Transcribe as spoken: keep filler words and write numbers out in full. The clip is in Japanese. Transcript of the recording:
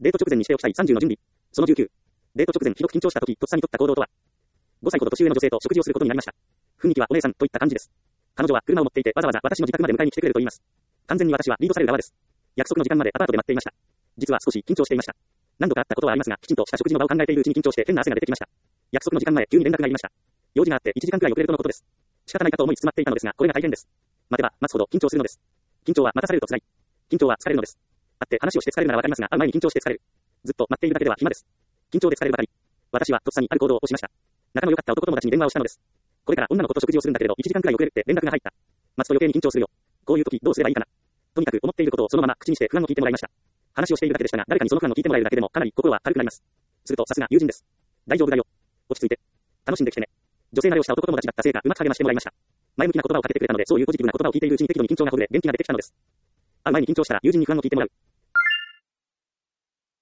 デート直前にしておきたいさんじゅうの準備。そのじゅうきゅう。デート直前ひどく緊張した時、とっさに取った行動とは。ごさいほど年上の女性と食事をすることになりました。雰囲気はお姉さんといった感じです。彼女は車を持っていてわざわざ私の自宅まで迎えに来てくれると言います。完全に私はリードされる側です。約束の時間までアパートで待っていました。実は少し緊張していました。何度かあったことはありますが、きちんとした食事の場を考えているうちに緊張して変な汗が出てきました。約束の時間前、急に連絡がありました。用事があっていちじかんくらい遅れるとのことです。仕方ないかと思いつつ待っていたのですが、これが大変です。待てば待つほど緊張するのです。緊張は待たされると辛い。緊張は疲れるのです。会って話をして疲れるならわかりますが、会う前に緊張して疲れる。ずっと待っているだけでは暇です。緊張で疲れるばかり。私はとっさにある行動をしました。仲の良かった男友達に電話をしたのです。これから女の子と食事をするんだけれどいちじかんくらい遅れるって連絡が入った。待つと余計に緊張するよ。こういう時どうすればいいかな。とにかく思っていることをそのまま口にして不安を聞いてもらいました。話をしているだけでしたが、誰かにその不安を聞いてもらえるだけでもかなり心は軽くなります。するとさすが友人です。大丈夫だよ。落ち着いて。楽しんできてね。女性慣れをした男友達だったせいかうまく励ましてもらいました。前向きな言葉をかけてくれたので、そういうポジティブな言葉を聞いているうちに適度に緊張がほぐれ元気が出てきたのです。会う前に緊張したら友人に不安を聞いてもらう。